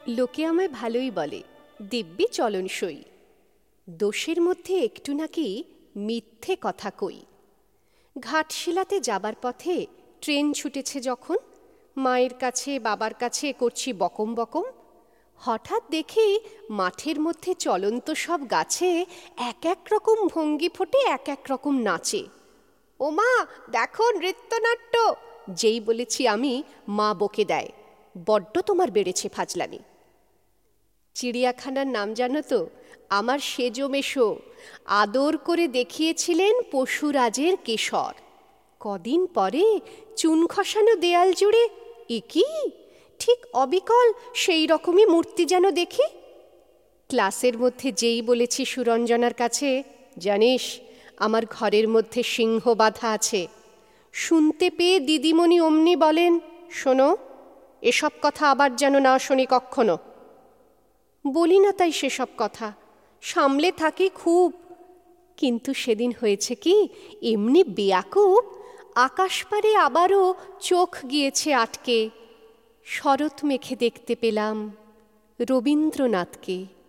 লোকে আমায় ভালোই বলে, দিব্যি চলনসই। দোষের মধ্যে একটু নাকি মিথ্যে কথা কই। ঘাটশিলাতে যাবার পথে ট্রেন ছুটেছে যখন, মায়ের কাছে বাবার কাছে করছি বকম বকম, হঠাৎ দেখি মাঠের মধ্যে চলন্ত সব গাছে এক এক রকম ভঙ্গি ফোটে, এক এক রকম নাচে। ও মা, দেখো নৃত্যনাট্য! যেই বলেছি আমি, মা বকে দেয়, বড্ড তোমার বেড়েছে ফাজলামি। চিড়িয়াখানার নাম জানো তো? আমার সেজো মেশো আদর করে দেখিয়েছিলেন পশুরাজের কেশর। কদিন পরে চুন খসানো দেয়াল জুড়ে এ কি, ঠিক অবিকল সেই রকমই মূর্তি যেন দেখি। ক্লাসের মধ্যে যেই বলেছি সুরঞ্জনার কাছে, জানিস আমার ঘরের মধ্যে সিংহ বাঁধা আছে, শুনতে পেয়ে দিদিমণি অমনি বলেন, শোনো, এসব কথা আবার যেন না শুনি কক্ষনো। বলি না তাই সেসব কথা, সামলে থাকি খুব। কিন্তু সেদিন হয়েছে কি, এমনি বেয়াকুব, আকাশপারে আবারও চোখ গিয়েছে আটকে। শরৎ মেখে দেখতে পেলাম রবীন্দ্রনাথকে।